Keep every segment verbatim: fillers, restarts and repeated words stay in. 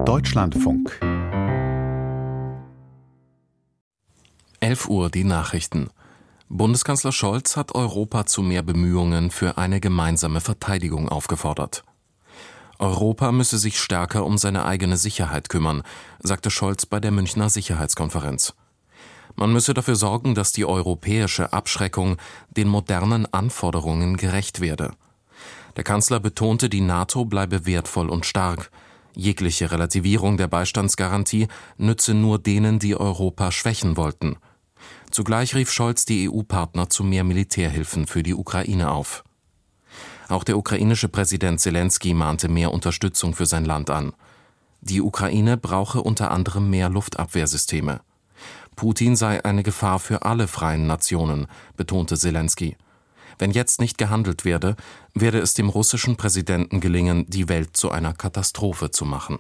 Deutschlandfunk. elf Uhr die Nachrichten. Bundeskanzler Scholz hat Europa zu mehr Bemühungen für eine gemeinsame Verteidigung aufgefordert. Europa müsse sich stärker um seine eigene Sicherheit kümmern, sagte Scholz bei der Münchner Sicherheitskonferenz. Man müsse dafür sorgen, dass die europäische Abschreckung den modernen Anforderungen gerecht werde. Der Kanzler betonte, die NATO bleibe wertvoll und stark. Jegliche Relativierung der Beistandsgarantie nütze nur denen, die Europa schwächen wollten. Zugleich rief Scholz die E U-Partner zu mehr Militärhilfen für die Ukraine auf. Auch der ukrainische Präsident Selenskyj mahnte mehr Unterstützung für sein Land an. Die Ukraine brauche unter anderem mehr Luftabwehrsysteme. Putin sei eine Gefahr für alle freien Nationen, betonte Selenskyj. Wenn jetzt nicht gehandelt werde, werde es dem russischen Präsidenten gelingen, die Welt zu einer Katastrophe zu machen.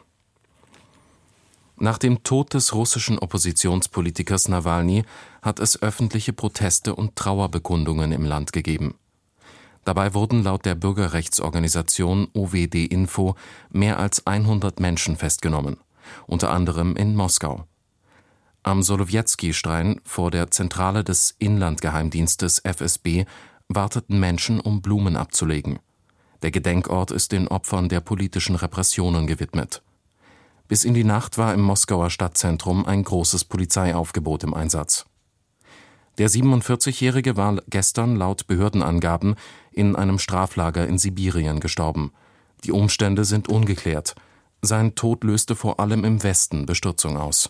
Nach dem Tod des russischen Oppositionspolitikers Nawalny hat es öffentliche Proteste und Trauerbekundungen im Land gegeben. Dabei wurden laut der Bürgerrechtsorganisation O W D Info mehr als hundert Menschen festgenommen, unter anderem in Moskau. Am Solowjetski-Stein vor der Zentrale des Inlandgeheimdienstes F S B warteten Menschen, um Blumen abzulegen. Der Gedenkort ist den Opfern der politischen Repressionen gewidmet. Bis in die Nacht war im Moskauer Stadtzentrum ein großes Polizeiaufgebot im Einsatz. Der siebenundvierzigjährige war gestern laut Behördenangaben in einem Straflager in Sibirien gestorben. Die Umstände sind ungeklärt. Sein Tod löste vor allem im Westen Bestürzung aus.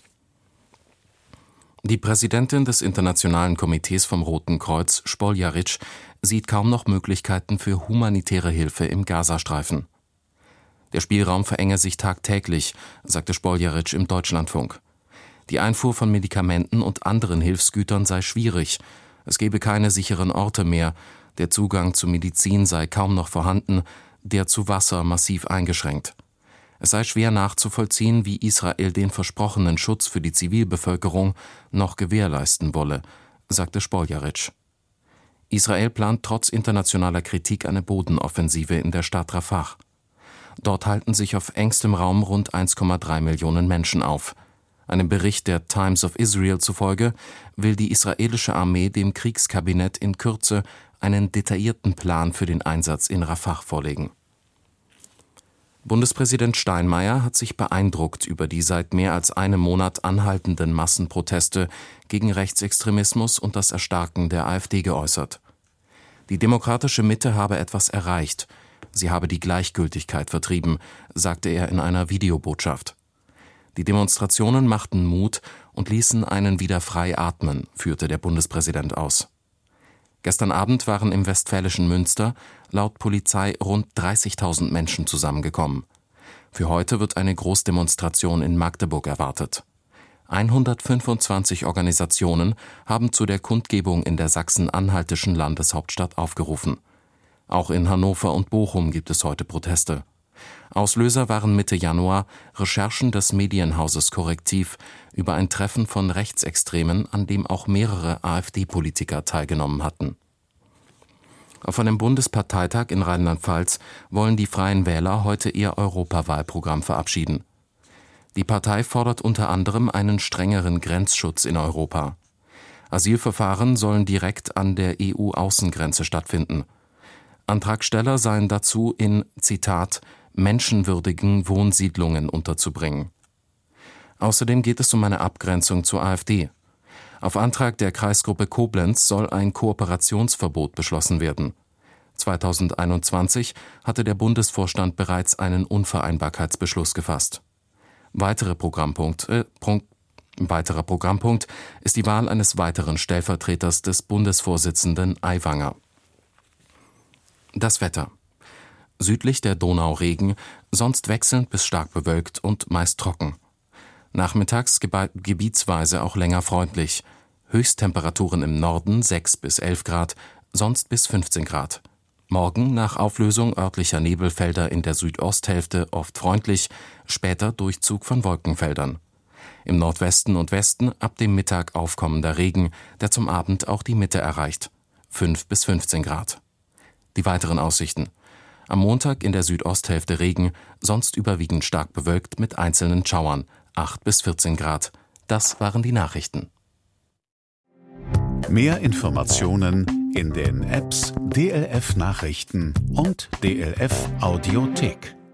Die Präsidentin des Internationalen Komitees vom Roten Kreuz, Spoljaric, sieht kaum noch Möglichkeiten für humanitäre Hilfe im Gazastreifen. Der Spielraum verenge sich tagtäglich, sagte Spoljaric im Deutschlandfunk. Die Einfuhr von Medikamenten und anderen Hilfsgütern sei schwierig. Es gebe keine sicheren Orte mehr. Der Zugang zu Medizin sei kaum noch vorhanden, der zu Wasser massiv eingeschränkt. Es sei schwer nachzuvollziehen, wie Israel den versprochenen Schutz für die Zivilbevölkerung noch gewährleisten wolle, sagte Spoljaric. Israel plant trotz internationaler Kritik eine Bodenoffensive in der Stadt Rafah. Dort halten sich auf engstem Raum rund eins Komma drei Millionen Menschen auf. Einem Bericht der Times of Israel zufolge will die israelische Armee dem Kriegskabinett in Kürze einen detaillierten Plan für den Einsatz in Rafah vorlegen. Bundespräsident Steinmeier hat sich beeindruckt über die seit mehr als einem Monat anhaltenden Massenproteste gegen Rechtsextremismus und das Erstarken der AfD geäußert. Die demokratische Mitte habe etwas erreicht. Sie habe die Gleichgültigkeit vertrieben, sagte er in einer Videobotschaft. Die Demonstrationen machten Mut und ließen einen wieder frei atmen, führte der Bundespräsident aus. Gestern Abend waren im westfälischen Münster laut Polizei rund dreißigtausend Menschen zusammengekommen. Für heute wird eine Großdemonstration in Magdeburg erwartet. hundertfünfundzwanzig Organisationen haben zu der Kundgebung in der sachsen-anhaltischen Landeshauptstadt aufgerufen. Auch in Hannover und Bochum gibt es heute Proteste. Auslöser waren Mitte Januar Recherchen des Medienhauses Korrektiv über ein Treffen von Rechtsextremen, an dem auch mehrere AfD-Politiker teilgenommen hatten. Auf einem Bundesparteitag in Rheinland-Pfalz wollen die Freien Wähler heute ihr Europawahlprogramm verabschieden. Die Partei fordert unter anderem einen strengeren Grenzschutz in Europa. Asylverfahren sollen direkt an der E U-Außengrenze stattfinden. Antragsteller seien dazu in, Zitat, menschenwürdigen Wohnsiedlungen unterzubringen. Außerdem geht es um eine Abgrenzung zur AfD. Auf Antrag der Kreisgruppe Koblenz soll ein Kooperationsverbot beschlossen werden. zweitausendeinundzwanzig hatte der Bundesvorstand bereits einen Unvereinbarkeitsbeschluss gefasst. Weitere Programmpunkt, äh, Punkt, weiterer Programmpunkt ist die Wahl eines weiteren Stellvertreters des Bundesvorsitzenden Aiwanger. Das Wetter. Südlich der Donau Regen, sonst wechselnd bis stark bewölkt und meist trocken. Nachmittags gebe- gebietsweise auch länger freundlich. Höchsttemperaturen im Norden sechs bis elf Grad, sonst bis fünfzehn Grad. Morgen nach Auflösung örtlicher Nebelfelder in der Südosthälfte oft freundlich, später Durchzug von Wolkenfeldern. Im Nordwesten und Westen ab dem Mittag aufkommender Regen, der zum Abend auch die Mitte erreicht. fünf bis fünfzehn Grad. Die weiteren Aussichten. Am Montag in der Südosthälfte Regen, sonst überwiegend stark bewölkt mit einzelnen Schauern, acht bis vierzehn Grad. Das waren die Nachrichten. Mehr Informationen in den Apps D L F Nachrichten und D L F Audiothek.